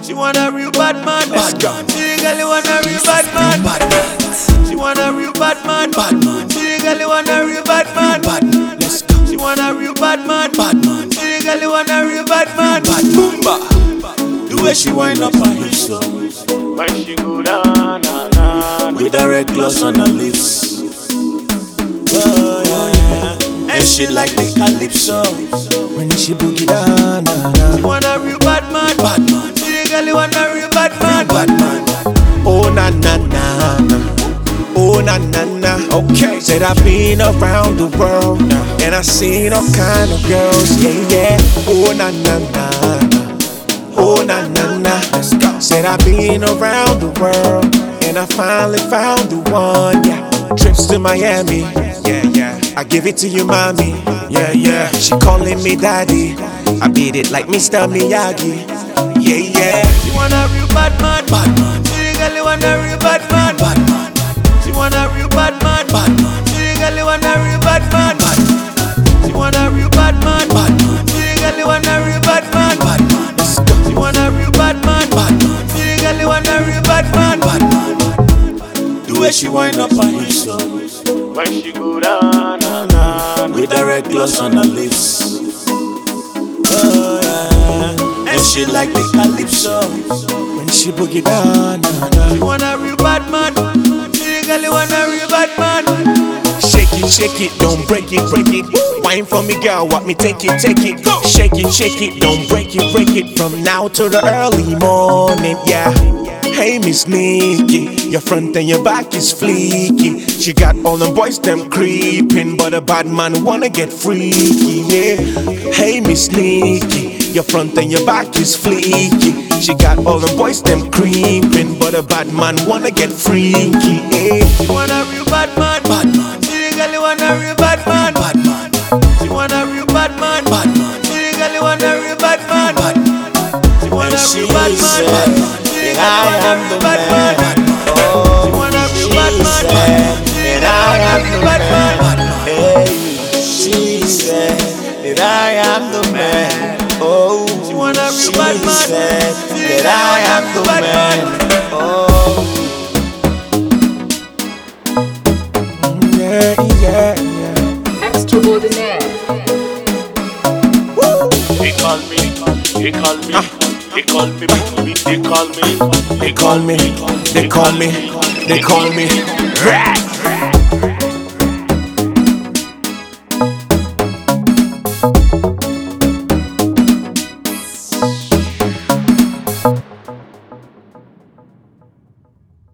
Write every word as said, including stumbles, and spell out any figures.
She want a real bad man. Let's go. She girl want a real bad man. Bad man. She want a real bad man. Bad man. She girl want a real bad man. Bad man. Let's go. She want a real bad man. Bad man. She girl want a real bad man. Bad man. The way she wind up her hips so When she go down, down, down, with her red gloss on her lips. Oh yeah. And she like the calypso when she boogie down, down, down. she want a real bad man. Bad man. She girl want a real bad man. Bad man. Oh na na na na. Oh na na na. Okay. Said I've been around the world and I've seen all kind of girls. Yeah yeah. Oh na na na na. Oh na na na. Let's go. Said I've been around the world and I finally found the one. Yeah. Trips to Miami. Yeah yeah. I give it to you, mommy. Yeah yeah. She calling me daddy. I beat it like Mister Miyagi. Yeah yeah. She want a real bad man. Bad man. She girl want a real bad man. Bad man. She want a real bad man. Bad man. She girl want a real bad man. Bad man. She want a real bad man. Bad man. She girl want a real bad man. Bad man. Let's go. She want a real bad man. Bad man. She girl want a real bad man. Bad man. The way she wind up her hips so When she go down, down, down, with her red gloss on her lips. Oh yeah. And she like the calypso when she boogie down, down, down. she want a real bad man. She girl want a real bad man. Shake it, shake it, don't break it, break it. Wine for me, girl, what me take it, take it. Shake it, shake it, don't break it, break it. From now to the early morning, yeah. Hey, Miss Nikki, your front and your back is fleeky. She got all them boys, them creeping, but a bad man wanna get freaky, yeah. Hey, Miss Nikki, your front and your back is fleeky. She got all them boys, them creeping, but a bad man wanna get freaky, yeah. She want a real bad man. Bad man. She girl want a real bad man. Bad man. She want a real bad man. Bad man. She girl want a real bad man. Bad man. She want a And she real bad said man. She girl I want a am real the bad man. man. She want a real bad man. She that girl I want a am real the bad man. man. Hey, she said that I am the man. Oh, She want a real she bad man. said She that I am girl the want a real bad man. Oh, yeah, yeah, yeah. Extraordinaire. They call me, they call me, they call me, they call me, They call me, they call me, they call me. Rap.